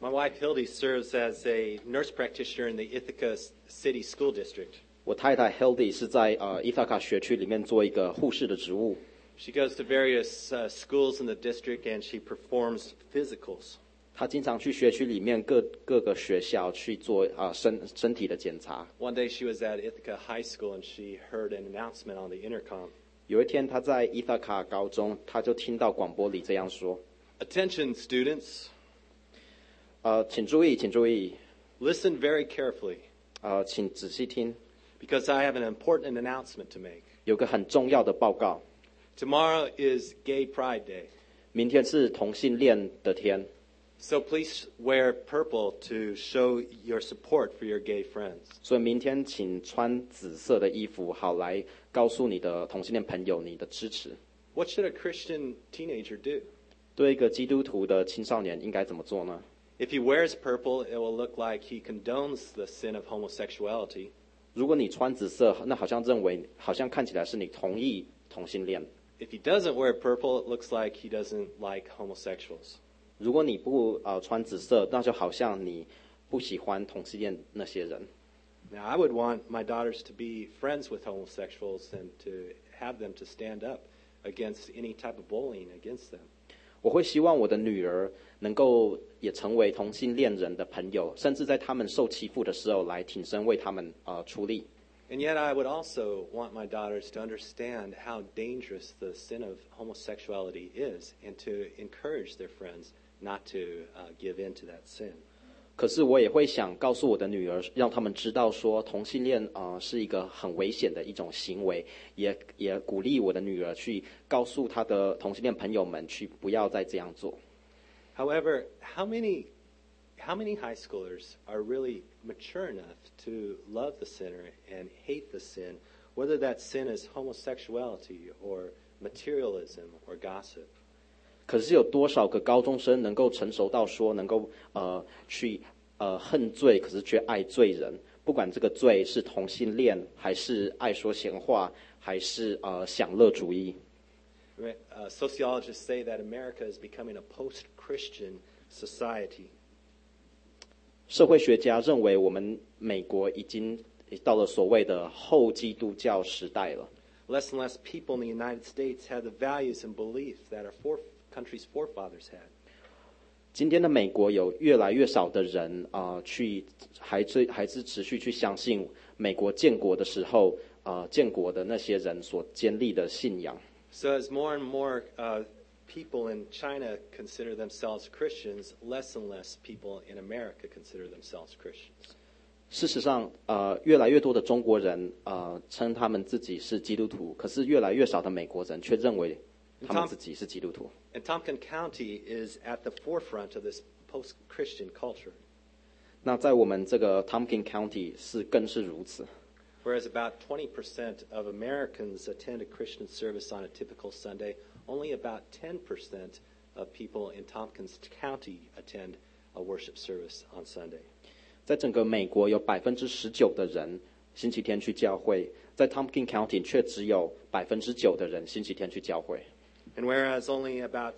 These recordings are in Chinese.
My wife Hildy serves as a nurse practitioner in the Ithaca City School District. 我太太 Hildy 是在伊塔卡学区里面做一个护士的职务。 She goes to various schools in the district and she performs physicals. 她经常去学区里面各个学校去做身体的检查。 One day she was at Ithaca High School and she heard an announcement on the intercom. 有一天她在伊塔卡高中，她就听到广播里这样说 Attention, students. 请注意，请注意， Listen very carefully 请仔细听， because I have an important announcement to make. 有个很重要的报告。 Tomorrow is Gay Pride Day. 明天是同性恋的天， So please wear purple to show your support for your gay friends. 所以明天请穿紫色的衣服，好来告诉你的同性恋朋友你的支持。 What should a Christian teenager do? 对一个基督徒的青少年应该怎么做呢？ If he wears purple, it will look like he condones the sin of homosexuality. 如果你穿紫色，那好像看起来是你同意同性恋。 If he doesn't wear purple, it looks like he doesn't like homosexuals. 如果你不穿紫色，那就好像你不喜欢同性恋那些人。 Now, I would want my daughters to be friends with homosexuals and to have them to stand up against any type of bullying against them. 我会希望我的女儿能够也成为同性恋人的朋友，甚至在他们受欺负的时候来挺身为他们出力。 And yet I would also want my daughters to understand how dangerous the sin of homosexuality is and to encourage their friends not to give in to that sin. 可是我也会想告诉我的女儿，让他们知道说同性恋是一个很危险的一种行为，也鼓励我的女儿去告诉她的同性恋朋友们去不要再这样做。 However, how many high schoolers are really mature enough to love the sinner and hate the sin, whether that sin is homosexuality or materialism or gossip? 可是有多少个高中生能够成熟到说能够去恨罪，可是却爱罪人？不管这个罪是同性恋，还是爱说闲话，还是享乐主义。 Sociologists say that America is becoming a post-Christian society. 社会学家认为，我们美国已经到了所谓的后基督教时代了。 Less and less people in the United States have the values and beliefs that our country's forefathers had. 今天的美国有越来越少的人还是持续去相信美国建国的时候建国的那些人所坚立的信仰。 So as more and more people in China consider themselves Christians, less and less people in America consider themselves Christians. 事实上，越来越多的中国人称他们自己是基督徒，可是越来越少的美国人却认为他们自己是基督徒。 And Tompkins County is at the forefront of this post-Christian culture. 那在我们这个 Tompkins County 更是如此。 Whereas about 20% of Americans attend a Christian service on a typical Sunday, only about 10% of people in Tompkins County attend a worship service on Sunday. 在整个美国有19%的人星期天去教会，在 Tompkins County 却只有9%的人星期天去教会。 And whereas only about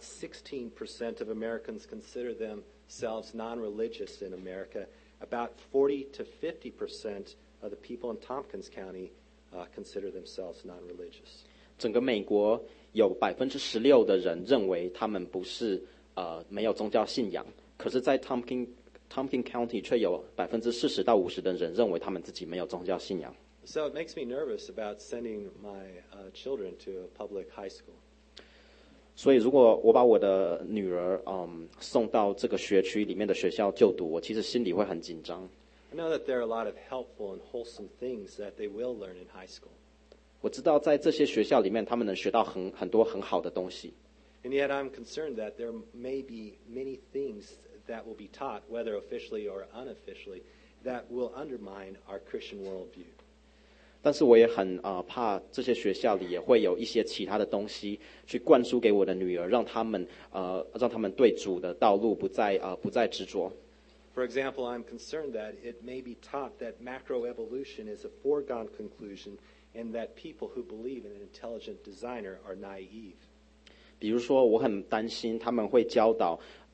16% of Americans consider themselves non-religious in America, about 40 to 50% of the people in Tompkins County consider themselves non-religious. 整个美国有16%的人认为他们不是没有宗教信仰，可是，在 Tompkins County 却有40%到50%的人认为他们自己没有宗教信仰。 So it makes me nervous about sending my children to a public high school. 所以，如果我把我的女儿送到这个学区里面的学校就读，我其实心里会很紧张。 I know that there are a lot of helpful and wholesome things that they will learn in high school. 我知道在这些学校里面，他们能学到很多很好的东西。 And yet I'm concerned that there may be many things that will be taught, whether officially or unofficially, that will undermine our Christian worldview. 但是我也很怕这些学校里也会有一些其他的东西去灌输给我的女儿，让他们对主的道路不再执着。 For example, I'm concerned that it may be taught that macroevolution is a foregone conclusion and that people who believe in an intelligent designer are naive. 比如说，我很担心他们会教导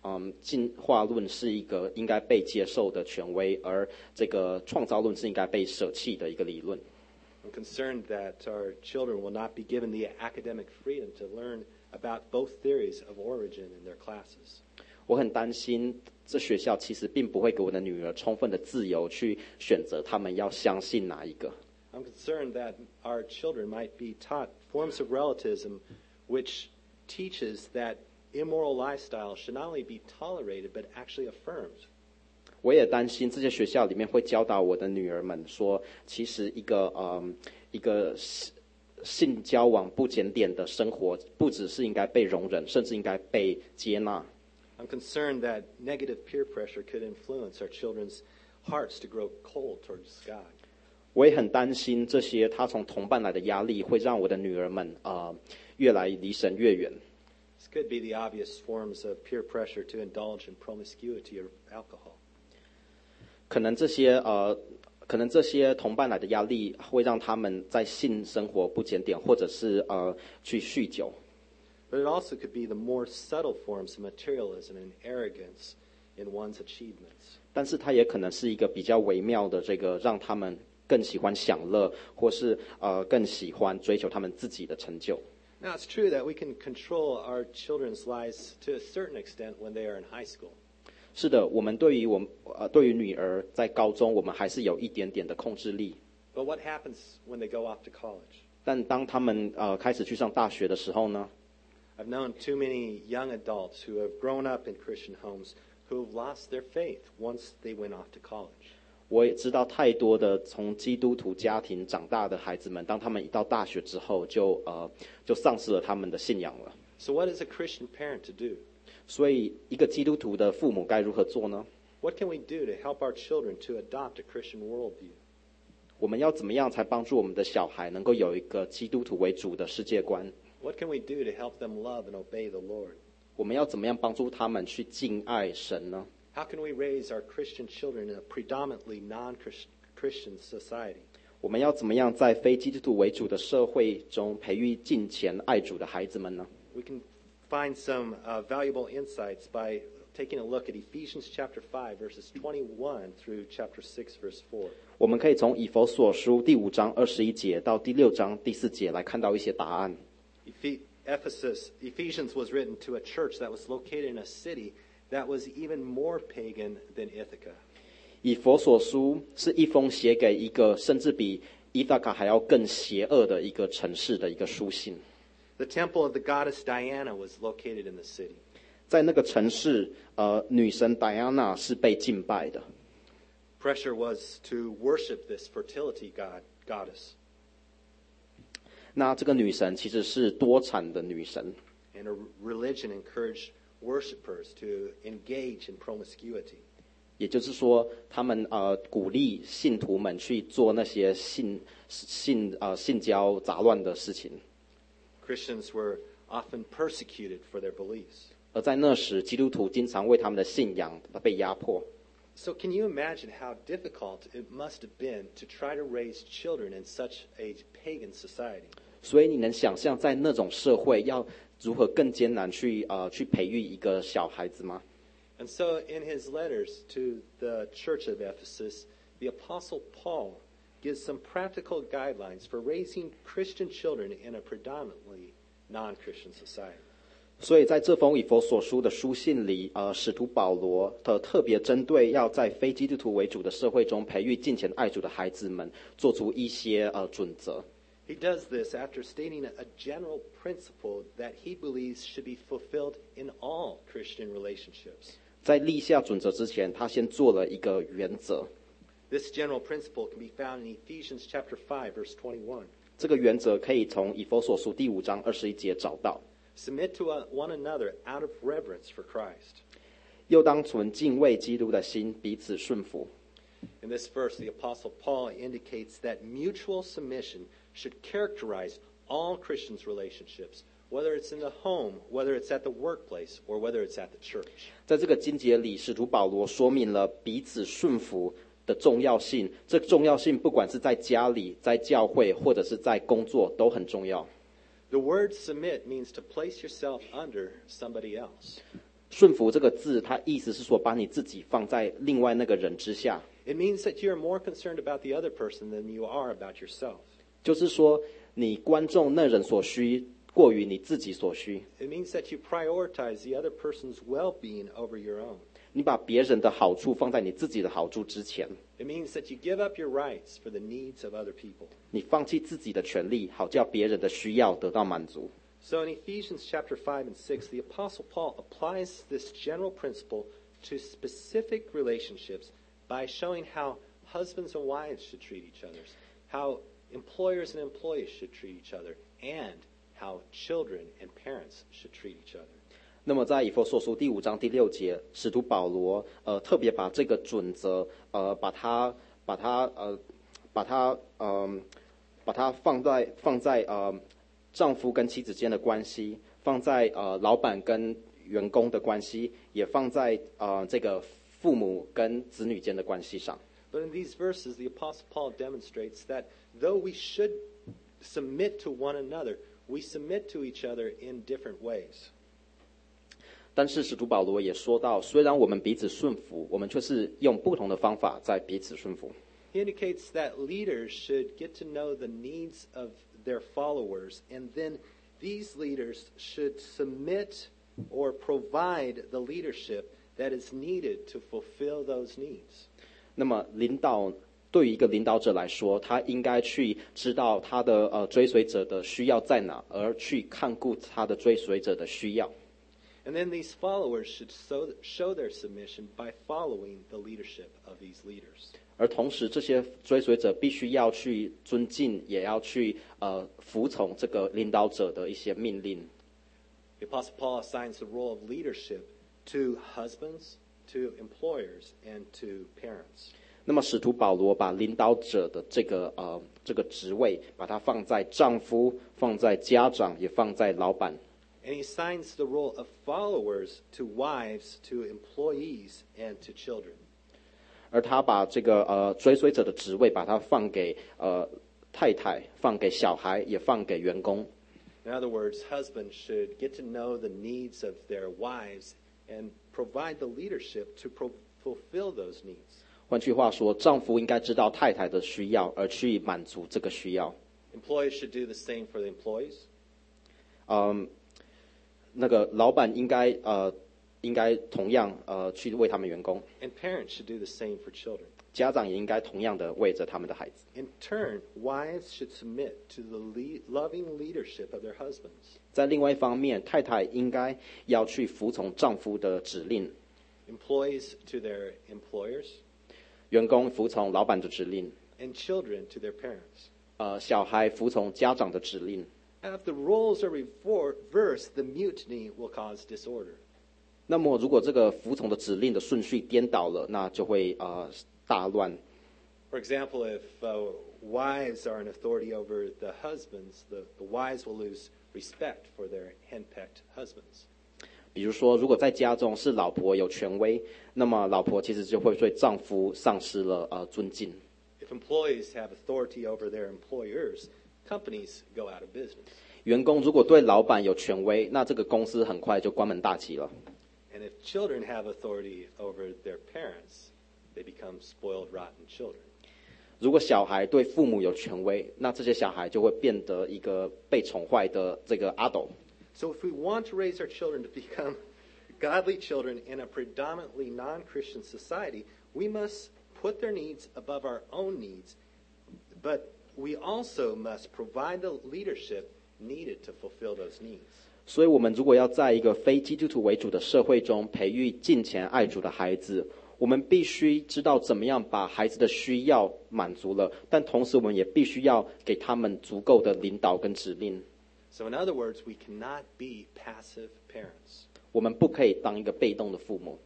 进化论是一个应该被接受的权威，而这个创造论是应该被舍弃的一个理论。 I'm concerned that our children will not be given the academic freedom to learn about both theories of origin in their classes. 我很担心，这学校其实并不会给我的女儿充分的自由去选择他们要相信哪一个。 I'm concerned that our children might be taught forms of relativism which teaches that immoral lifestyle should not only be tolerated but actually affirmed. 我也担心这些学校里面会教导我的女儿们说，其实一个性交往不检点的生活，不只是应该被容忍，甚至应该被接纳。 I'm concerned that negative peer pressure could influence our children's hearts to grow cold towards God. 我也很担心这些他从同伴来的压力会让我的女儿们越来离神越远。 This could be the obvious forms of peer pressure to indulge in promiscuity or alcohol. 可能这些同伴来的压力会让他们在性生活不检点，或者是去酗酒。 But it also could be the more subtle forms of materialism and arrogance in one's achievements. 但是它也可能是一个比较微妙的这个让他们更喜欢享乐，或是更喜欢追求他们自己的成就。 Now, it's true that we can control our children's lives to a certain extent when they are in high school. 是的，我们对于女儿在高中，我们还是有一点点的控制力。 But what happens when they go off to college? 但当他们开始去上大学的时候呢？ I've known too many young adults who have grown up in Christian homes who have lost their faith once they went off to college. 我也知道太多的从基督徒家庭长大的孩子们，当他们一到大学之后就丧失了他们的信仰了。 So what is a Christian parent to do? 所以，一个基督徒的父母该如何做呢？ What can we do to help our children to adopt a Christian worldview? 我们要怎么样才帮助我们的小孩能够有一个基督徒为主的世界观？ What can we do to help them love and obey the Lord? 我们要怎么样帮助他们去敬爱神呢？ How can we raise our Christian children in a predominantly non-Christian society? 我们要怎么样在非基督徒为主的社会中培育敬虔爱主的孩子们呢？ We can find some valuable insights by taking a look at Ephesians chapter 5, verses 21 through chapter 6, verse 4. 我们可以从以弗所书第5章21节到第6章第4节来看到一些答案。 Ephesians was written to a church that was located in a city that was even more pagan than Ithaca. 以弗所书是一封写给一个甚至比伊达卡还要更邪恶的一个城市的一个书信。 The temple of the goddess Diana was located in the city. 在那个城市，女神戴安娜是被敬拜的。 Pressure was to worship this fertility goddess. 那这个女神其实是多产的女神。 And a religion encouraged worshipers to engage in promiscuity. 也就是说，他们鼓励信徒们去做那些性交杂乱的事情。 Christians were often persecuted for their beliefs. 而在那时，基督徒经常为他们的信仰被压迫。 So can you imagine how difficult it must have been to try to raise children in such a pagan society? 所以你能想象，在那种社会要如何更艰难去培育一个小孩子吗？ And so in his letters to the church of Ephesus, the Apostle Paul gives some practical guidelines for raising Christian children in a predominantly non-Christian society. 所以在这封以弗所书的书信里，使徒保罗特别针对要在非基督徒为主的社会中培育敬虔爱主的孩子们，做出一些准则。 He does this after stating a general principle that he believes should be fulfilled in all Christian relationships. 在立下准则之前，他先做了一个原则。 This general principle can be found in Ephesians chapter 5, verse 21. 这个原则可以从以弗所书第5章21节找到。 Submit to one another out of reverence for Christ. 又当存敬畏基督的心，彼此顺服。 In this verse, the Apostle Paul indicates that mutual submission should characterize all Christians' relationships, whether it's in the home, whether it's at the workplace, or whether it's at the church. 在这个经节里，使徒保罗说明了彼此顺服的重要性。这个重要性不管是在家里、在教会，或者是在工作，都很重要。 The word submit means to place yourself under somebody else. 顺服这个字，它意思是说把你自己放在另外那个人之下， It means that you're more concerned about the other person than you are about yourself. 就是说你关重那人所需，过于你自己所需。 It means that you prioritize the other person's well-being over your own. 你把别人的好处放在你自己的好处之前， It means that you give up your rights for the needs of other people. 你放弃自己的权利，好叫别人的需要得到满足。 So in Ephesians chapter 5 and 6, the Apostle Paul applies this general principle to specific relationships by showing how husbands and wives should treat each other, how employers and employees should treat each other, and how children and parents should treat each other. 那么在以弗所书第5章第6节，使徒保罗特别把这个准则把它放在丈夫跟妻子间的关系，放在老板跟员工的关系，也放在这个父母跟子女间的关系上。 But in these verses, the Apostle Paul demonstrates that though we should submit to one another, we submit to each other in different ways. 但是使徒保罗也说到，虽然我们彼此顺服，我们却是用不同的方法在彼此顺服。 He indicates that leaders should get to know the needs of their followers, and then these leaders should submit or provide the leadership that is needed to fulfill those needs. 那么对于一个领导者来说，他应该去知道他的追随者的需要在哪，而去看顾他的追随者的需要。 And then these followers should show their submission by following the leadership of these leaders. 而同时，这些追随者必须要去尊敬，也要去服从这个领导者的一些命令。 The Apostle Paul assigns the role of leadership to husbands, to employers, and to parents. 那么，使徒保罗把领导者的这个职位，把它放在丈夫，放在家长，也放在老板。 And he assigns the role of followers to wives, to employees, and to children. 而他把这个追随者的职位，把它放给太太，放给小孩，也放给员工。 In other words, husbands should get to know the needs of their wives and provide the leadership to fulfill those needs. 换句话说，丈夫应该知道太太的需要，而去满足这个需要。 Employees should do the same for the employees. 那个老板应该同样去为他们员工， And parents should do the same for children. 家长也应该同样的为着他们的孩子。 In turn, wives should submit to the loving leadership of their husbands. 在另外一方面，太太应该要去服从丈夫的指令， Employees to their employers, 员工服从老板的指令， and children to their parents. 小孩服从家长的指令。 Now, if the roles are reversed, the mutiny will cause disorder. 那么，如果这个服从的指令的顺序颠倒了，那就会大乱。 For example, if wives are an authority over the husbands, the wives will lose respect for their henpecked husbands. 比如说，如果在家中是老婆有权威，那么老婆其实就会对丈夫丧失了尊敬。 If employees have authority over their employers, companies go out of business. 员工如果对老板有权威，那这个公司很快就关门大吉了。 And if children have authority over their parents, they become spoiled, rotten children. 如果小孩对父母有权威，那这些小孩就会变得一个被宠坏的这个阿斗。 So if we want to raise our children to become godly children in a predominantly non-Christian society, we must put their needs above our own needs, but we also must provide the leadership needed to fulfill those needs. 所以，我们如果要在一个非基督徒为主的社会中培育敬虔爱主的孩子，我们必须知道怎么样把孩子的需要满足了，但同时我们也必须要给他们足够的领导跟指令。 So in other words, we cannot be passive parents. 我们不可以当一个被动的父母。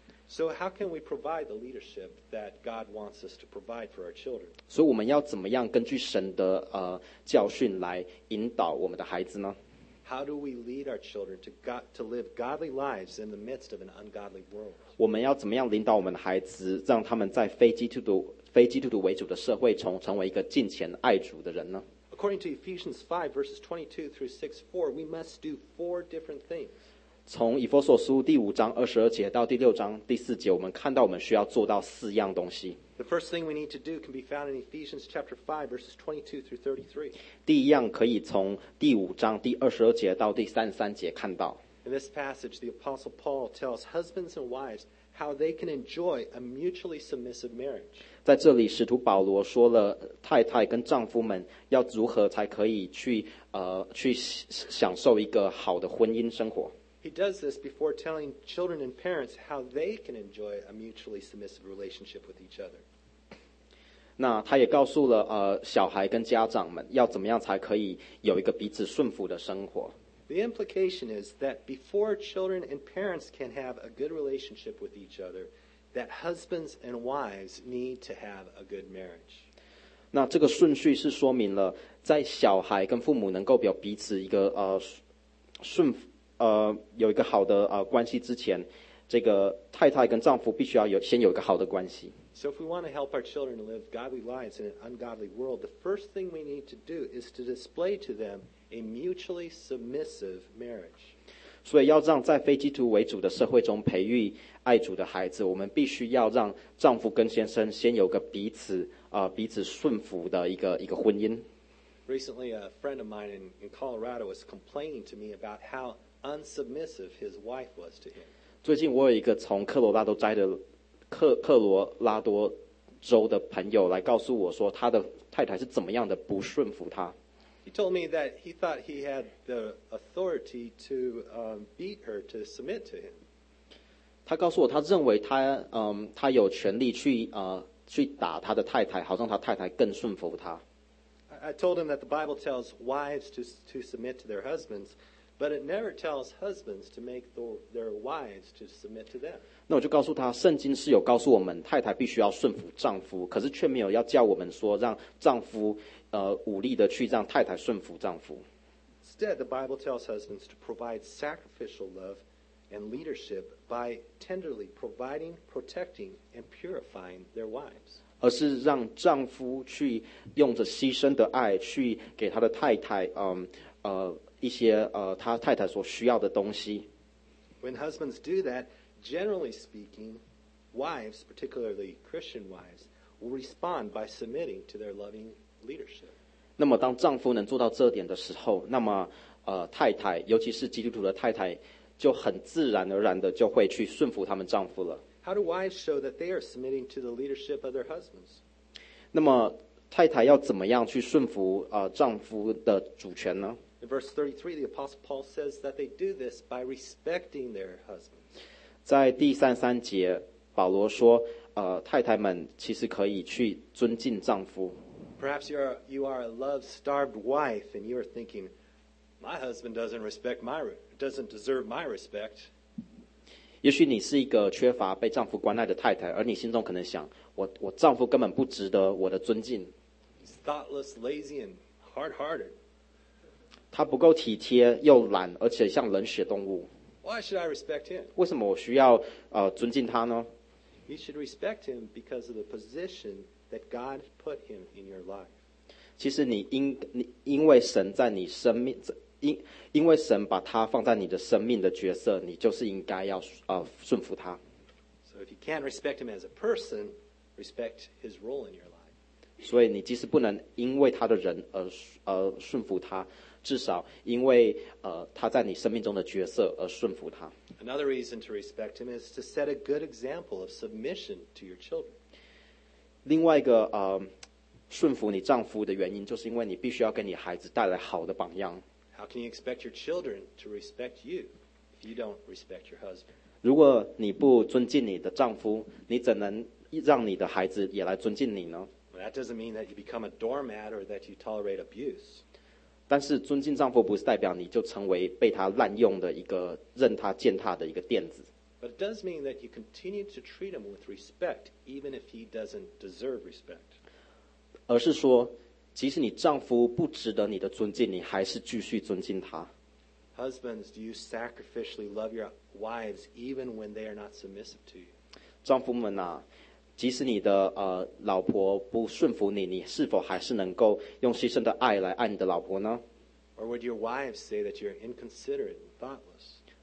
So how can we provide the leadership that God wants us to provide for our children? 所以我们要怎么样根据神的教训来引导我们的孩子呢？ How do we lead our children to live godly lives in the midst of an ungodly world? 我们要怎么样领导我们的孩子，让他们在非基督徒为主的社会中成为一个敬虔爱主的人呢？ According to Ephesians 5, verses 22 through 6:4, we must do 4 different things. 从以弗所书第5章22节到第6章第4节，我们看到我们需要做到4样东西。 The first thing we need to do can be found in Ephesians chapter 5, verses 22 through 33. 第一样可以从第5章第22节到第33节看到。 In this passage, the Apostle Paul tells husbands and wives how they can enjoy a mutually submissive marriage. 在这里，使徒保罗说了太太跟丈夫们要如何才可以去享受一个好的婚姻生活。 He does this before telling children and parents how they can enjoy a mutually submissive relationship with each other. 那他也告诉了小孩跟家长们要怎么样才可以有一个彼此顺服的生活。 The implication is that before children and parents can have a good relationship with each other, that husbands and wives need to have a good marriage. 那这个顺序是说明了，在小孩跟父母能够有彼此一个有一个好的关系之前，这个太太跟丈夫必须要先有一个好的关系。 So if we want to help our children to live godly lives in an ungodly world, the first thing we need to do is to display to them a mutually submissive marriage. 所以要让在非基督为主的社会中培育爱主的孩子，我们必须要让丈夫跟先生先有个彼此顺服的一个婚姻。 Recently, a friend of mine in Colorado was complaining to me about how unsubmissive his wife was to him. 最近我有一个从科罗拉多州的朋友来告诉我说，他的太太是怎么样的不顺服他。 He told me that he thought he had the authority to beat her, to submit to him. 他告诉我，他认为他有权利去打他的太太，好让他太太更顺服他。 I told him that the Bible tells wives to submit to their husbands, but it never tells husbands to make their wives to submit to them. 那我就告诉他，圣经是有告诉我们，太太必须要顺服丈夫，可是却没有要叫我们说让丈夫武力的去让太太顺服丈夫。 Instead, the Bible tells husbands to provide sacrificial love and leadership by tenderly providing, protecting, and purifying their wives. 而是让丈夫去用着牺牲的爱去给他的太太一些他太太所需要的东西。 When husbands do that, generally speaking, wives, particularly Christian wives, will respond by submitting to their loving leadership. 那么当丈夫能做到这点的时候，那么太太，尤其是基督徒的太太，就很自然而然的就会去顺服他们丈夫了。 How do wives show that they are submitting to the leadership of their husbands? 那么太太要怎么样去顺服丈夫的主权呢？ In verse 33, the Apostle Paul says that they do this by respecting their husbands. 在第33节，保罗说，太太们其实可以去尊敬丈夫。 Perhaps you are a love-starved wife, and you are thinking, "My husband doesn't deserve my respect." 也许你是一个缺乏被丈夫关爱的太太，而你心中可能想，我丈夫根本不值得我的尊敬。 He's thoughtless, lazy, and hard-hearted. 他不够体贴，又懒，而且像冷血动物。 Why should I respect him? 为什么我需要尊敬他呢？ You should respect him because of the position that God put him in your life. 其实你因为神在你生命，因为神把他放在你的生命的角色，你就是应该要顺服他。 So if you can't respect him as a person, respect his role in your life. 所以你即使不能因为他的人而顺服他，至少因为他在你生命中的角色而顺服他。 Another reason to respect him is to set a good example of submission to your children. 另外一个顺服你丈夫的原因，就是因为你必须要给你孩子带来好的榜样。 How can you expect your children to respect you if you don't respect your husband? 如果你不尊敬你的丈夫，你怎能让你的孩子也来尊敬你呢？ Well, that doesn't mean that you become a doormat or that you tolerate abuse. 但是尊敬丈夫不是代表你就成为被他滥用的一个任他践踏的一个垫子， But it does mean that you continue to treat him with respect, even if he doesn't deserve respect. 而是说，即使你丈夫不值得你的尊敬，你还是继续尊敬他。 Husbands, do you sacrificially love your wives even when they are not submissive to you? 丈夫们啊，即使你的老婆不顺服你，你是否还是能够用牺牲的爱来爱你的老婆呢？ Or would your wives say that you're inconsiderate and thoughtless?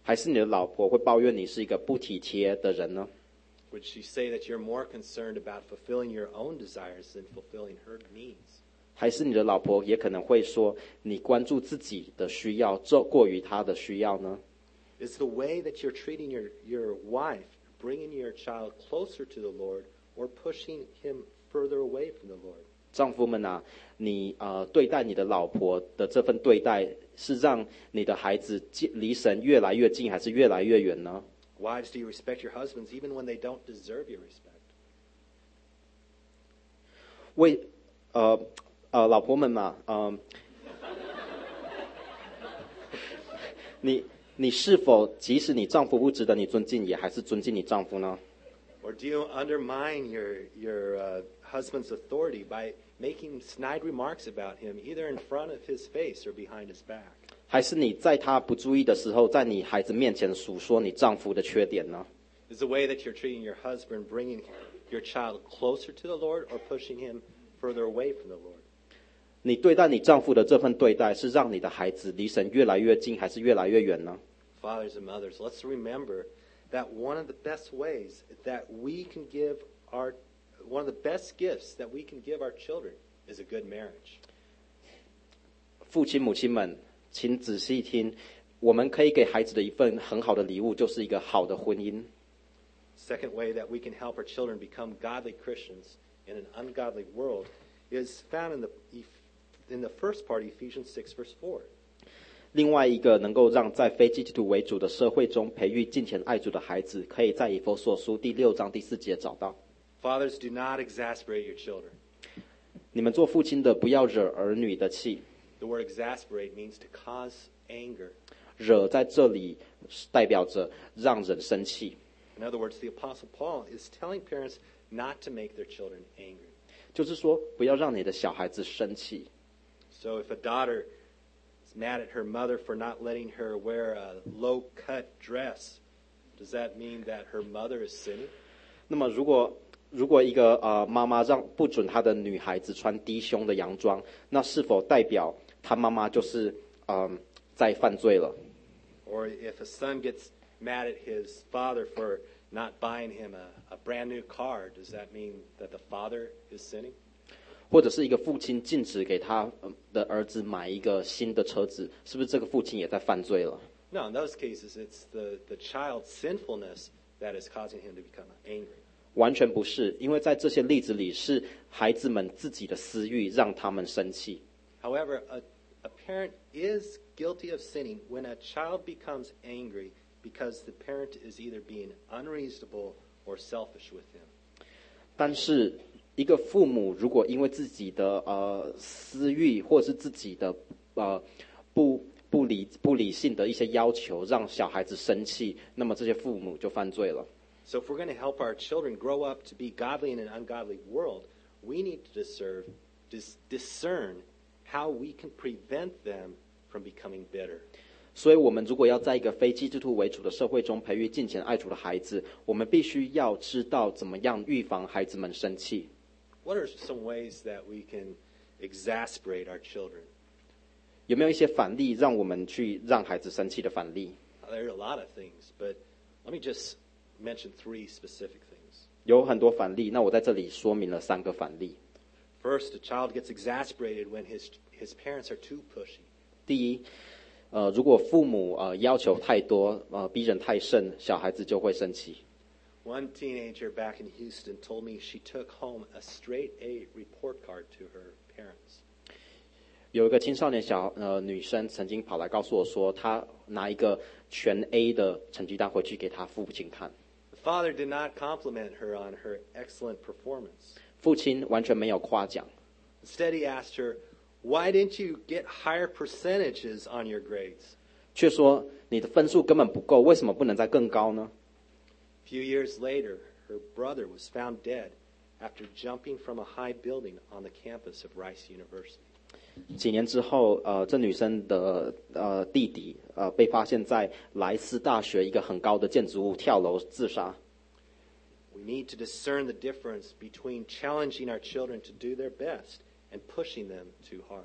还是你的老婆会抱怨你是一个不体贴的人呢？ Would she say that you're more concerned about fulfilling your own desires than fulfilling her needs? 还是你的老婆也可能会说你关注自己的需要过于她的需要呢？ Is the way that you're treating your wife bringing your child closer to the Lord or pushing him further away from the Lord? 丈夫们啊，你对待你的老婆的这份对待，是让你的孩子离神越来越近，还是越来越远呢？ Wives, do you respect your husbands even when they don't deserve your respect? 老婆们嘛，你是否即使你丈夫不值得你尊敬，也还是尊敬你丈夫呢？ Or do you undermine your husband's authority by making snide remarks about him, either in front of his face or behind his back? 还是你在他不注意的时候，在你孩子面前数说你丈夫的缺点呢？ Is the way that you're treating your husband bringing your child closer to the Lord or pushing him further away from the Lord? 你对待你丈夫的这份对待，是让你的孩子离神越来越近，还是越来越远呢？ Fathers and mothers, let's remember that one of the best ways that we can give one of the best gifts that we can give our children is a good marriage. 父亲母亲们，请仔细听，我们可以给孩子的一份很好的礼物，就是一个好的婚姻。 Second way that we can help our children become godly Christians in an ungodly world is found in the first part, Ephesians 6, verse 4. 另外一个能够让在非基督徒为主的社会中培育敬虔爱主的孩子，可以在以弗所书第6章第4节找到。 Fathers, do not exasperate your children. 你们做父亲的，不要惹儿女的气。 The word exasperate means to cause anger. 惹在这里代表着让人生气。 In other words, the Apostle Paul is telling parents not to make their children angry. 就是说，不要让你的小孩子生气。 So if a daughter is mad at her mother for not letting her wear a low-cut dress, does that mean that her mother is sinning? 那么，如果一个妈妈不准她的女孩子穿低胸的洋装，那是否代表她妈妈就是在犯罪了？ Or if a son gets mad at his father for not buying him a brand new car, does that mean that the father is sinning? 或者是一个父亲禁止给他的儿子买一个新的车子，是不是这个父亲也在犯罪了？ No, in those cases, it's the child's sinfulness that is causing him to become angry. 完全不是，因为在这些例子里，是孩子们自己的私欲让他们生气。 However, a parent is guilty of sinning when a child becomes angry because the parent is either being unreasonable or selfish with him. 但是，一个父母如果因为自己的私欲，或是自己的不理性的一些要求，让小孩子生气，那么这些父母就犯罪了。 So if we're going to help our children grow up to be godly in an ungodly world, we need to discern how we can prevent them from becoming bitter. 所以，我们如果要在一个非基督徒为主的社会中培育敬虔爱主的孩子，我们必须要知道怎么样预防孩子们生气。 What are some ways that we can exasperate our children? 有没有一些反例让我们去让孩子生气的反例？ There are a lot of things, but let me just mention 3 specific things. 有很多反例，那我在这里说明了3个反例。 First, a child gets exasperated when his parents are too pushy. 第一，如果父母要求太多，逼人太甚，小孩子就会生气。 One teenager back in Houston told me she took home a straight A report card to her parents. 有一个青少年女生曾经跑来告诉我说，她拿一个全 A 的成绩单回去给她父亲看。 The father did not compliment her on her excellent performance. 父亲完全没有夸奖， Instead, he asked her, "Why didn't you get higher percentages on your grades?" 却说你的分数根本不够，为什么不能再更高呢？ A few years later, her brother was found dead after jumping from a high building on the campus of Rice University. 几年之后，这女生的弟弟被发现在莱斯大学一个很高的建筑物跳楼自杀。 We need to discern the difference between challenging our children to do their best and pushing them too hard.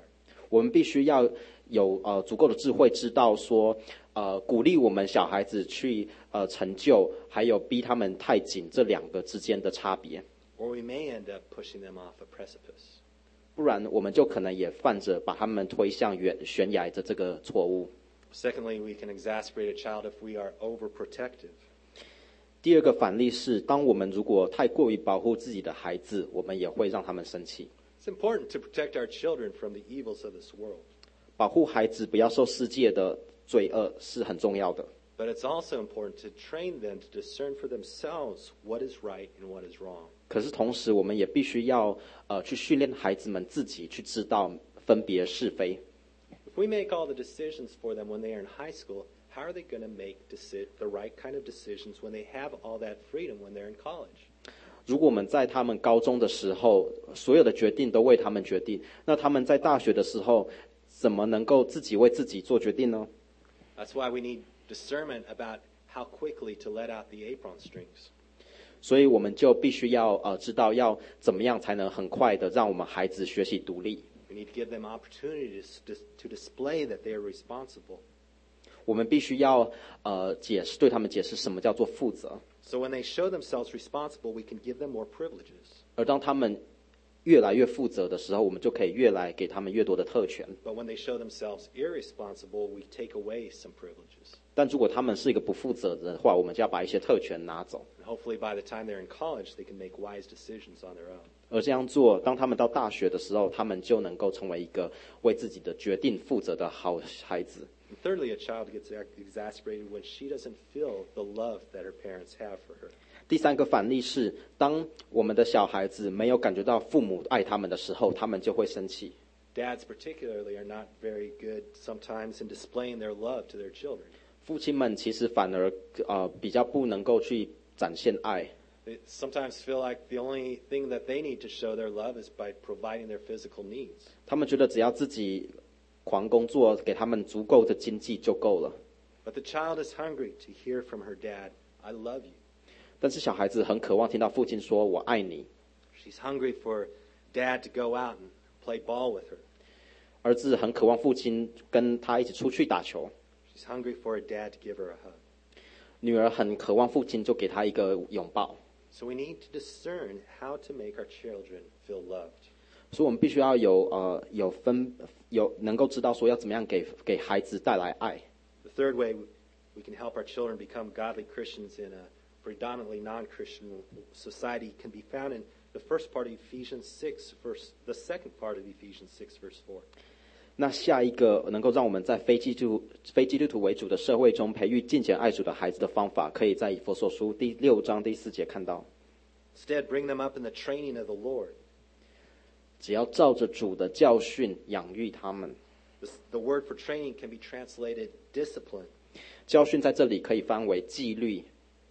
我们必须要有足够的智慧，知道说鼓励我们小孩子去成就，还有逼他们太紧这两个之间的差别。 Or we may end up pushing them off a precipice. 不然我们就可能也犯着把他们推向悬崖的这个错误。 Secondly, we can exasperate a child if we are overprotective. 第二个反例是，当我们如果太过于保护自己的孩子，我们也会让他们生气。 It's important to protect our children from the evils of this world. 保护孩子不要受世界的罪恶是很重要的。 But it's also important to train them to discern for themselves what is right and what is wrong. 可是同时，我们也必须要去训练孩子们自己去知道分别是非。 If we make all the decisions for them when they are in high school, how are they going to make the right kind of decisions when they have all that freedom when they're in college? 如果我们在他们高中的时候，所有的决定都为他们决定，那他们在大学的时候，怎么能够自己为自己做决定呢？ That's why we need discernment about how quickly to let out the apron strings. 所以我们就必须要知道要怎么样才能很快的让我们孩子学习独立。 We need to give them opportunities to display that they are responsible. 我们必须要对他们解释什么叫做负责。 So when they show themselves responsible, we can give them more privileges. 而当他们越来越负责的时候，我们就可以越来给他们越多的特权。 But when they show themselves irresponsible, we take away some privileges. 但如果他们是一个不负责的话，我们就要把一些特权拿走。 And hopefully by the time they're in college, they can make wise decisions on their own. 而这样做，当他们到大学的时候，他们就能够成为一个为自己的决定负责的好孩子。 And thirdly, a child gets exasperated when she doesn't feel the love that her parents have for her. 第三个反例是，当我们的小孩子没有感觉到父母爱他们的时候，他们就会生气。 Dads particularly are not very good sometimes in displaying their love to their children. 父亲们其实反而比较不能够去展现爱。 They sometimes feel like the only thing that they need to show their love is by providing their physical needs. 他们觉得只要自己狂工作，给他们足够的经济就够了。 But the child is hungry to hear from her dad, "I love you." 但是小孩子很渴望听到父亲说我爱你。 She's hungry for dad to go out and play ball with her. 儿子很渴望父亲跟他一起出去打球。 She's hungry for a dad to give her a hug. 女儿很渴望父亲就给她一个拥抱。 So we need to discern how to make our children feel loved. 所以我们必须要有能够知道说要怎么样给孩子带来爱。 The third way we can help our children become godly Christians in a predominantly non-Christian society can be found in the first part of Ephesians 6, the second part of Ephesians 6, verse 4. 那下一个能够让我们在非基督徒为主的社会中培育敬虔爱主的孩子的方法，可以在以弗所书第6章第4节看到。 Instead, bring them up in the training of the Lord. 只要照着主的教训养育他们。 The word for training can be translated discipline. 教训在这里可以翻为纪律。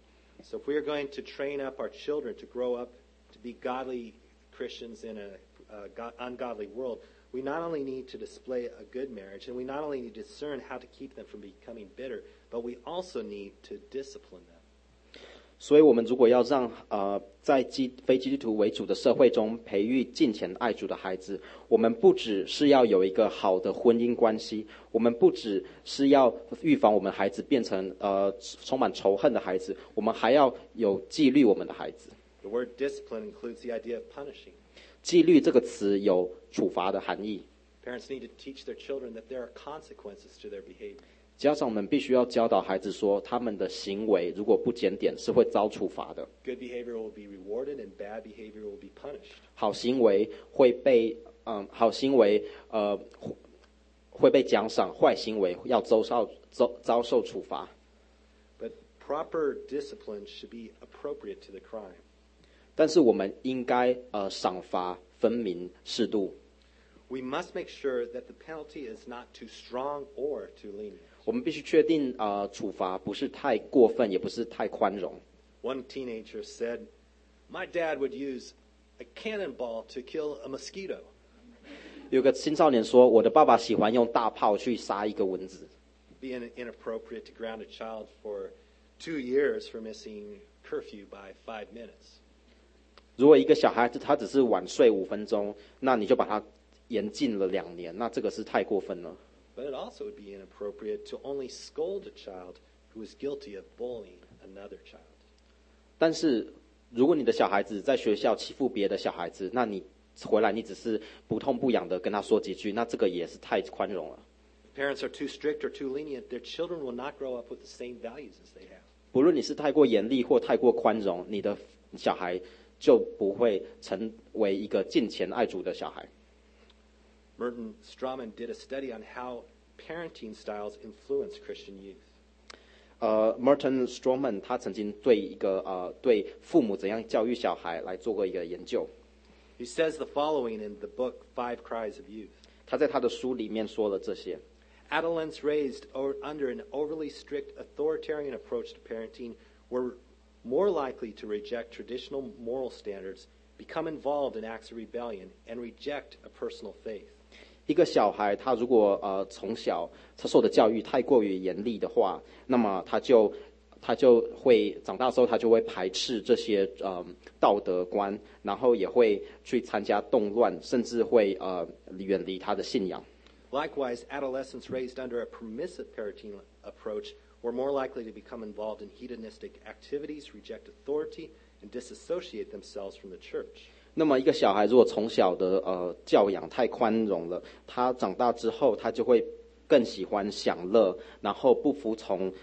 So if we are going to train up our children to grow up to be godly Christians in an ungodly world, we not only need to display a good marriage, and we not only need to discern how to keep them from becoming bitter, but we also need to discipline them. 所以我们如果要让在非基督徒为主的社会中培育敬虔爱主的孩子，我们不只是要有一个好的婚姻关系，我们不只是要预防我们孩子变成充满仇恨的孩子，我们还要有纪律我们的孩子。 The word discipline includes the idea of punishing. 纪律这个词有处罚的含义。 Parents need to teach their children that there are consequences to their behavior. 家长们必须要教导孩子说，他们的行为如果不检点，是会遭处罚的。 Good behavior will be rewarded, and bad behavior will be punished. 好行为会被奖赏，坏行为要遭受处罚。 But proper discipline should be appropriate to the crime. 但是我们应该赏罚分明适度。 We must make sure that the penalty is not too strong or too lenient. 我们必须确定处罚不是太过分，也不是太宽容。 One teenager said, "My dad would use a cannonball to kill a mosquito." 有个青少年说，我的爸爸喜欢用大炮去杀一个蚊子。 It'd be inappropriate to ground a child for 2 years for missing curfew by 5 minutes. 如果一个小孩子他只是晚睡5分钟，那你就把他严禁了2年，那这个是太过分了。 But it also would be inappropriate to only scold a child who is guilty of bullying another child. 但是如果你的小孩子在学校欺负别的小孩子，那你回来你只是不痛不痒的跟他说几句，那这个也是太宽容了。 If parents are too strict or too lenient, their children will not grow up with the same values as they have. 不论你是太过严厉或太过宽容，你的小孩就不会成为一个敬虔爱主的小孩。 Merton Strawman did a study on how parenting styles influence Christian youth. Merton Strawman 他曾经对父母怎样教育小孩来做过一个研究。 He says the following in the book Five Cries of Youth. 他在他的书里面说了这些。 Adolescents raised under an overly strict authoritarian approach to parenting were more likely to reject traditional moral standards, become involved in acts of rebellion, and reject a personal faith. 一个小孩他如果从小他受的教育太过于严厉的话，那么他就会长大之后他就会排斥这些道德观，然后也会去参加动乱，甚至会远离他的信仰。 Likewise, adolescents raised under a permissive parenting approach were more likely to become involved in hedonistic activities, reject authority, and disassociate themselves from the church. 那么一个小孩如果从小的教养太宽容了，他长大之后他就会更喜欢享乐，然后不服从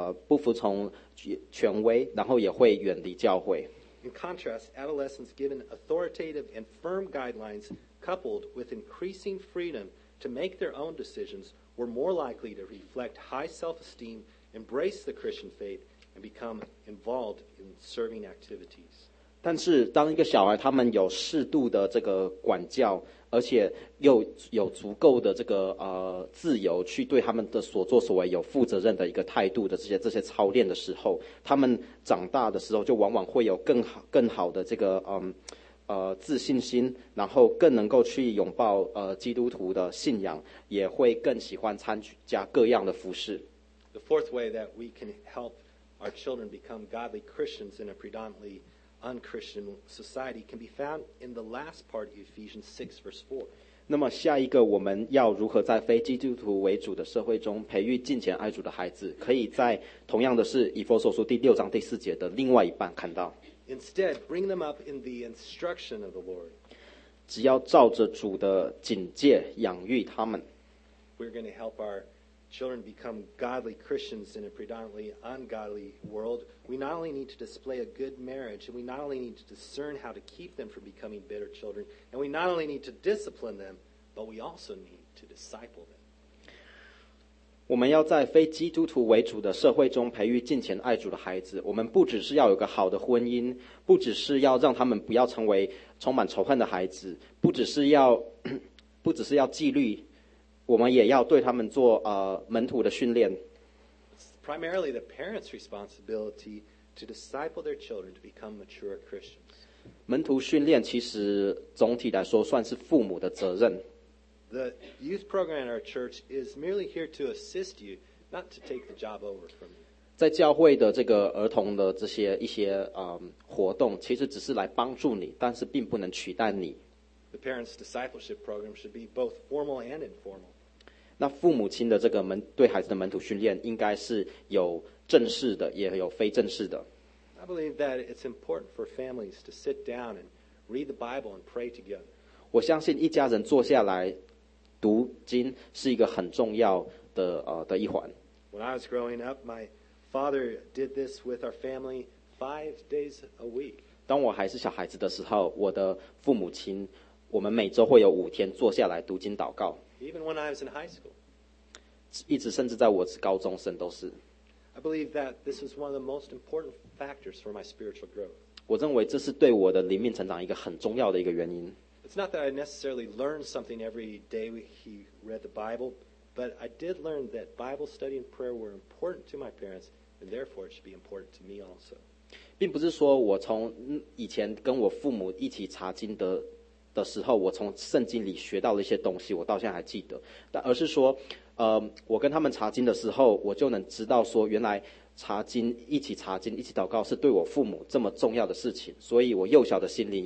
权威，然后也会远离教会。 In contrast, adolescents given authoritative and firm guidelines coupled with increasing freedom to make their own decisions were more likely to reflect high self-esteem, embrace the Christian faith, and become involved in serving activities. 但是当一个小孩他们有适度的这个管教，而且又有足够的这个自由去对他们的所作所为有负责任的一个态度的这些操练的时候，他们长大的时候就往往会有更好的这个自信心，然后更能够去拥抱基督徒的信仰，也会更喜欢参加各样的服事。 The fourth way that we can help our children become godly Christians in a predominantly unchristian society can be found in the last part of Ephesians 6, verse 4. 那么下一个我们要如何在非基督徒为主的社会中培育敬虔爱主的孩子，可以在同样的是以弗所书第6章第4节的另外一半看到。 Instead, bring them up in the instruction of the Lord. 只要照着主的警戒养育他们。 We're going to help our children become godly Christians in a predominantly ungodly world. We not only need to display a good marriage, and we not only need to discern how to keep them from becoming bitter children, and we not only need to discipline them, but we also need to disciple them. 我们要在非基督徒为主的社会中培育敬虔爱主的孩子。我们不只是要有个好的婚姻，不只是要让他们不要成为充满仇恨的孩子，不只是要纪律，我们也要对他们做门徒的训练。 It's primarily the parents' responsibility to disciple their children to become mature Christians. 门徒训练其实总体来说算是父母的责任。 The youth program in our church is merely here to assist you, not to take the job over from you. 在教会的这个儿童的这些一些活动，其实只是来帮助你，但是并不能取代你。 The parents' discipleship program should be both formal and informal. 那父母亲的这个对孩子的门徒训练，应该是有正式的，也有非正式的。 I believe that it's important for families to sit down and read the Bible and pray together. 我相信一家人坐下来读经是一个很重要的一环。 When I was growing up, my father did this with our family 5 days a week. 当我还是小孩子的时候，我的父母亲，我们每周会有5天坐下来读经祷告。 Even when I was in high school. 一直甚至在我是高中生都是。 I believe that this is one of the most important factors for my spiritual growth. 我认为这是对我的灵命成长一个很重要的一个原因。 It's not that I necessarily learned something every day he read the Bible, but I did learn that Bible study and prayer were important to my parents, and therefore it should be important to me also. 并不是说我从以前跟我父母一起查经的时候，我从圣经里学到了一些东西，我到现在还记得。而是说，我跟他们查经的时候，我就能知道说，原来查经、一起祷告是对我父母这么重要的事情，所以我幼小的心灵也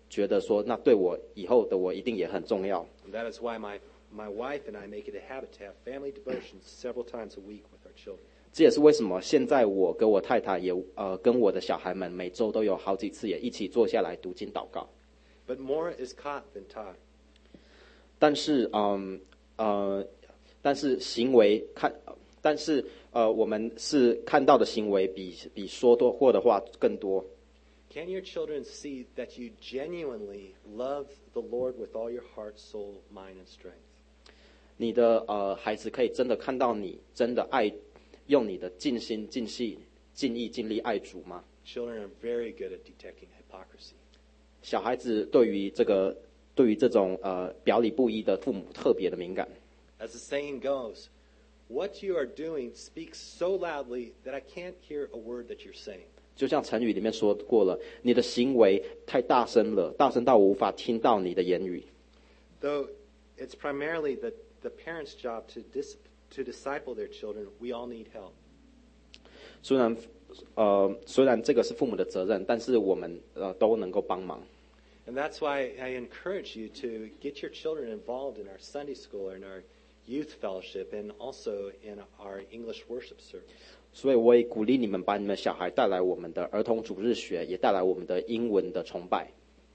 觉得说，那对我以后的我一定也很重要。 And that is why my wife and I make it a habit to have family devotions several times a week with our children. 这也是为什么现在我跟我太太也跟我的小孩们每周都有好几次也一起坐下来读经祷告。 But more is caught than taught. 但是行为我们是看到的行为比说多或的话更多。 Can your children see that you genuinely love the Lord with all your heart, soul, mind, and strength? 你的孩子可以真的看到你真的爱，用你的尽心尽性尽意尽力爱主吗？ Children are very good at detecting hypocrisy. 小孩子对于这种表里不一的父母特别的敏感。 As the saying goes, what you are doing speaks so loudly that I can't hear a word that you're saying. 就像成语里面说过了，你的行为太大声了，大声到我无法听到你的言语。 Though it's primarily the parents' job to disciple their children, we all need help. 虽然这个是父母的责任，但是我们都能够帮忙。 And that's why I encourage you to get your children involved in our Sunday school and our youth fellowship and also in our English worship service. 所以我也鼓励你们把你们小孩带来我们的儿童主日学，也带来我们的英文的崇拜。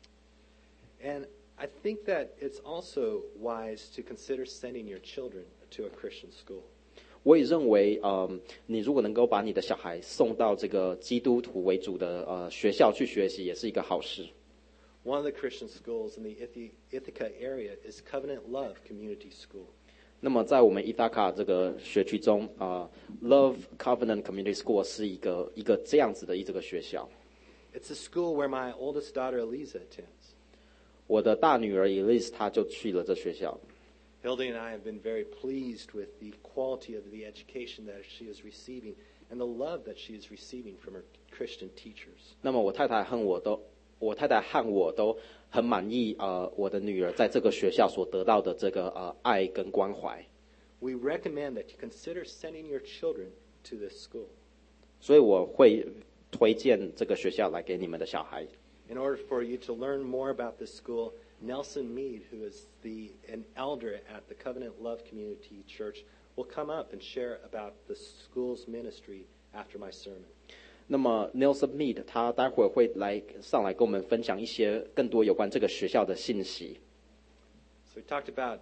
And I think that it's also wise to consider sending your children to a Christian school. 我也认为，你如果能够把你的小孩送到这个基督徒为主的学校去学习，也是一个好事。 One of the Christian schools in the Ithaca area is Covenant Love Community School. 那么在我们伊达卡这个学区中，Love Covenant Community School 是一个这样子的这个学校。 It's a school where my oldest daughter Eliza attends. 我的大女儿 Elise 她就去了这学校。 Hildy and I have been very pleased with the quality of the education that she is receiving and the love that she is receiving from her Christian teachers. 那么我太太和我都很满意我的女儿在这个学校所得到的这个爱跟关怀。 We recommend that you consider sending your children to this school. 所以我会推荐这个学校来给你们的小孩。 In order for you to learn more about this school, Nelson Mead, who is an elder at the Covenant Love Community Church, will come up and share about the school's ministry after my sermon. 那么 Nelson Mead 他待会儿会上来跟我们分享一些更多有关这个学校的信息。 So we talked about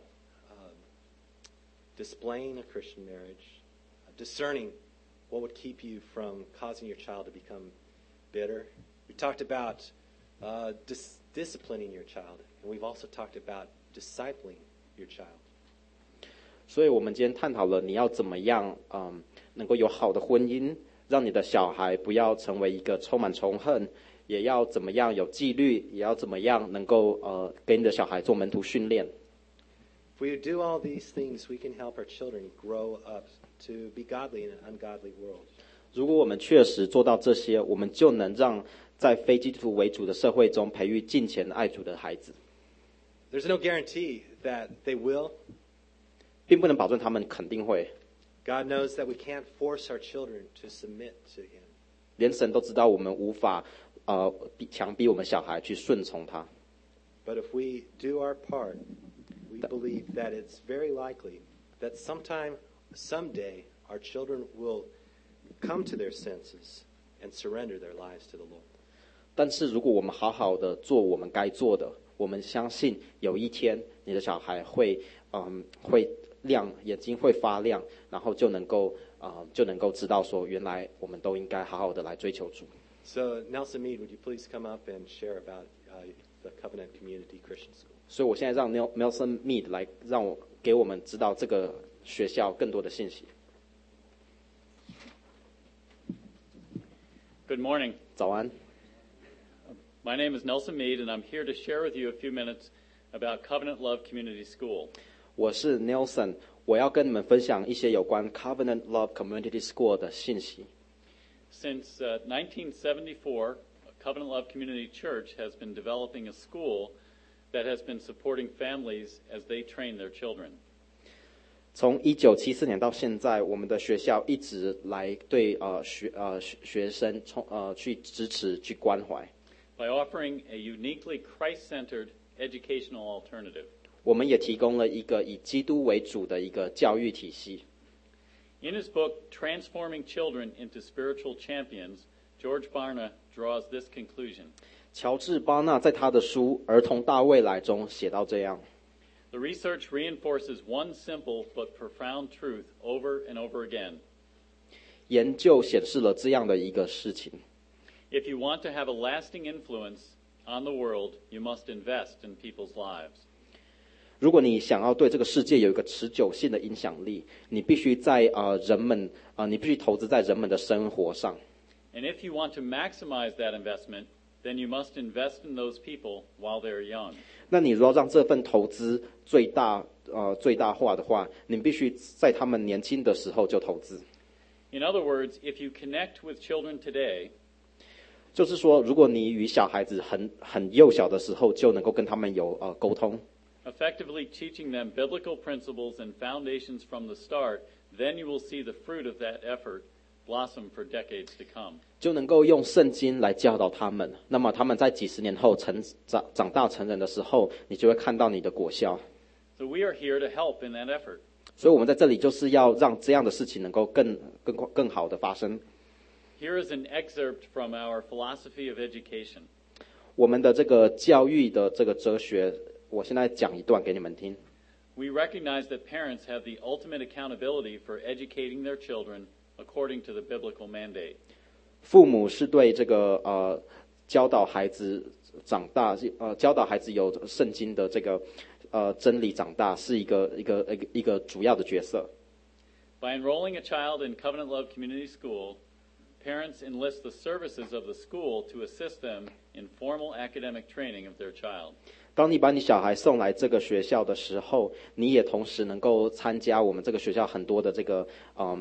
displaying a Christian marriage, discerning what would keep you from causing your child to become bitter. We talked about disciplining your child, and we've also talked about discipling your child. 所以我们今天探讨了你要怎么样能够有好的婚姻，让你的小孩不要成为一个充满仇恨，也要怎么样有纪律，也要怎么样能够给你的小孩做门徒训练。 If we do all these things, we can help our children grow up to be godly in an ungodly world. 如果我们确实做到这些，我们就能让在非基督徒为主的社会中培育敬虔爱主的孩子。 There's no guarantee that they will. 并不能保证他们肯定会。 God knows that we can't force our children to submit to Him. 连神都知道我们无法强逼我们小孩去顺从他。 But if we do our part, we believe that it's very likely that someday, our children will come to their senses and surrender their lives to the Lord. 但是如果我们好好的做我们该做的，我们相信有一天你的小孩会眼睛会发亮，然后就能够知道说，原来我们都应该好好的来追求主。 So Nelson Mead, would you please come up and share about the Covenant Community Christian School? 所以我现在让 Nelson Mead 来给我们知道这个学校更多的信息。 Good morning. 早安。 My name is Nelson Mead, and I'm here to share with you a few minutes about Covenant Love Community School. 我是 Nelson， 我要跟你们分享一些有关 Covenant Love Community School 的信息。 Since 1974, Covenant Love Community Church has been developing a school that has been supporting families as they train their children. 从1974年到现在，我们的学校一直来对学生去支持去关怀。 by offering a uniquely Christ-centered educational alternative. 我们也提供了一个以基督为主的一个教育体系。 In his book, Transforming Children into Spiritual Champions, George Barna draws this conclusion. 乔治·巴纳在他的书《儿童大未来》中写到这样 The research reinforces one simple but profound truth over and over again. 研究显示了这样的一个事情。 If you want to have a lasting influence on the world, you must invest in people's lives. 如果你想要对这个世界有一个持久性的影响力，你必须在你必须投资在人们的生活上。 And if you want to maximize that investment, then you must invest in those people while they're young. 那你如果要让这份投资最大化的话，你必须在他们年轻的时候就投资。 In other words, if you connect with children today, 就是说，如果你与小孩子很幼小的时候就能够跟他们有沟通， effectively teaching them biblical principles and foundations from the start, then you will see the fruit of that effort blossom for decades to come. 就能够用圣经来教导他们。那么他们在几十年后长大成人的时候，你就会看到你的果效。 So we are here to help in that effort. 所以我们在这里就是要让这样的事情能够更好的发生。 Here is an excerpt from our philosophy of education. 我们的这个教育的这个哲学，我现在讲一段给你们听。 We recognize that parents have the ultimate accountability for educating their children according to the biblical mandate. 父母是对这个教导孩子长大，教导孩子有圣经的这个真理长大，是一个主要的角色。 By enrolling a child in Covenant Love Community School, parents enlist the services of the school to assist them in formal academic training of their child. 当你把你小孩送来这个学校的时候，你也同时能够参加我们这个学校很多的这个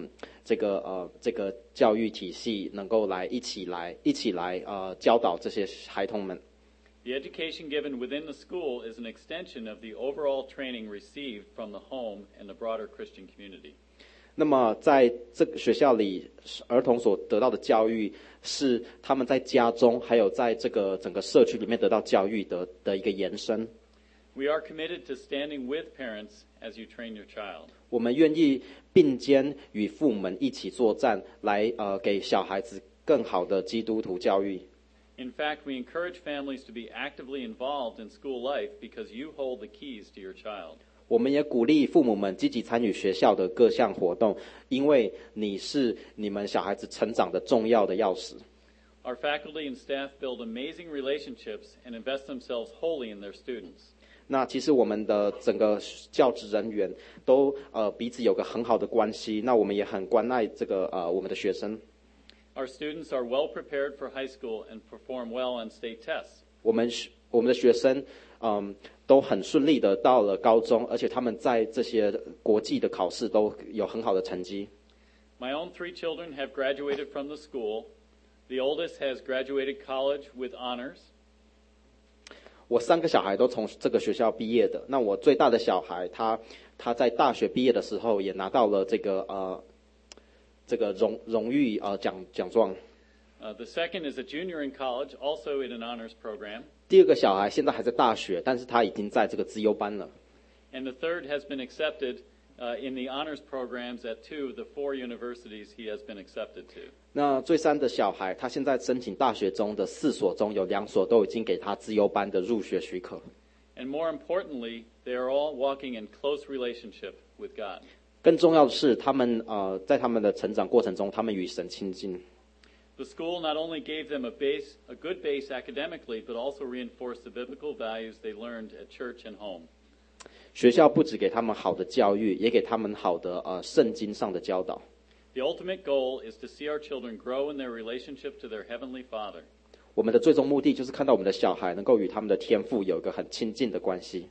教育体系，能够一起来教导这些孩童们。 The education given within the school is an extension of the overall training received from the home and the broader Christian community. 那么在这个学校里，儿童所得到的教育是他们在家中，还有在这个整个社区里面得到教育的一个延伸。 We are committed to standing with parents as you train your child. 我们愿意并肩与父母们一起作战，来给小孩子更好的基督徒教育。 In fact, we encourage families to be actively involved in school life because you hold the keys to your child. 我们也鼓励父母们积极参与学校的各项活动，因为你是你们小孩子成长的重要的钥匙。 Our faculty and staff build amazing relationships and invest themselves wholly in their students. 那其实我们的整个教职人员都彼此有个很好的关系，那我们也很关爱这个我们的学生。 Our students are well prepared for high school and perform well on state tests. 我们的学生都很顺利的到了高中，而且他们在这些国际的考试都有很好的成绩。 My own 3 children have graduated from the school. The oldest has graduated college with honors. 我3个小孩都从这个学校毕业的。那我最大的小孩，他在大学毕业的时候也拿到了这个荣誉奖状。 The second is a junior in college, also in an honors program. 第2个小孩现在还在大学，但是他已经在这个资优班了。 And the third has been accepted in the honors programs at 2 of the 4 universities he has been accepted to. 那最3的小孩，他现在申请大学中的4所中有2所都已经给他资优班的入学许可。 And more importantly, they are all walking in close relationship with God. 更重要的是，他们在他们的成长过程中，他们与神亲近。 The school not only gave them a good base academically, but also reinforced the biblical values they learned at church and home. 学校不只给他们好的教育，也给他们好的圣经上的教导。 The ultimate goal is to see our children grow in their relationship to their Heavenly Father. 我们的最终目的就是看到我们的小孩能够与他们的天父有一个很亲近的关系。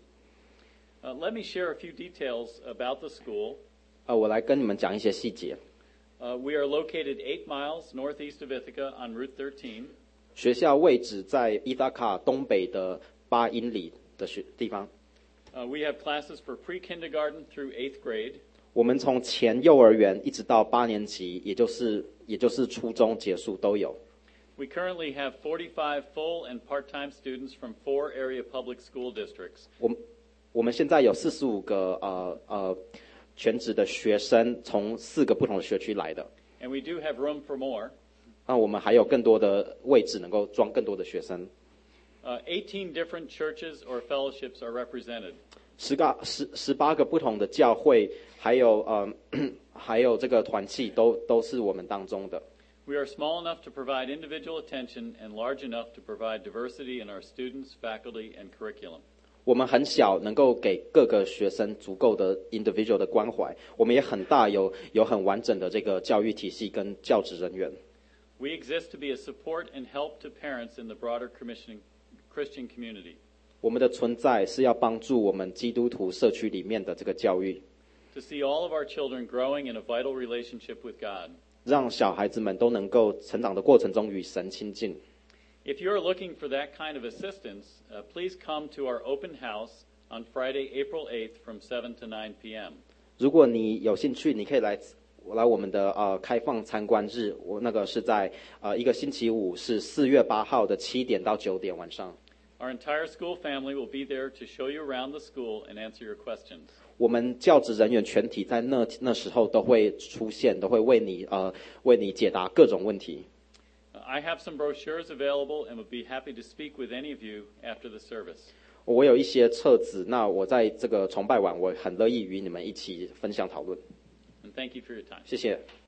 Let me share a few details about the school. 我来跟你们讲一些细节。 We are located 8 miles northeast of Ithaca on Route 13. 学校位置在伊达卡东北的8英里的地方。 We have classes for pre-kindergarten through 8th grade. 我们从前幼儿园一直到8年级，也就是初中结束都有。 We currently have 45 full and part-time students from 4 area public school districts. 我们现在有45个全职的学生，从4个不同的学区来的。 And we do have room for more. 那我们还有更多的位置能够装更多的学生。 18 different churches or fellowships are represented. 18个不同的教会，还有这个团契都是我们当中的。 We are small enough to provide individual attention and large enough to provide diversity in our students, faculty, and curriculum. 我们很小，能够给各个学生足够的 individual 的关怀。我们也很大，有很完整的这个教育体系跟教职人员。 We exist to be a support and help to parents in the broader Christian community. 我们的存在是要帮助我们基督徒社区里面的这个教育， To see all of our children growing in a vital relationship with God. 让小孩子们都能够成长的过程中与神亲近。 If you're looking for that kind of assistance, please come to our open house on Friday, April 8th from 7 to 9 p.m. 如果你有兴趣，你可以来我们的开放参观日，我那个是在一个星期五，是4月8号的7点到9点晚上。 Our entire school family will be there to show you around the school and answer your questions. 我们教职人员全体在那时候都会出现，都会为你解答各种问题。 I have some brochures available and would be happy to speak with any of you after the service. 我有一些册子，那我在这个崇拜完，我很乐意与你们一起分享讨论。 And thank you for your time. 谢谢。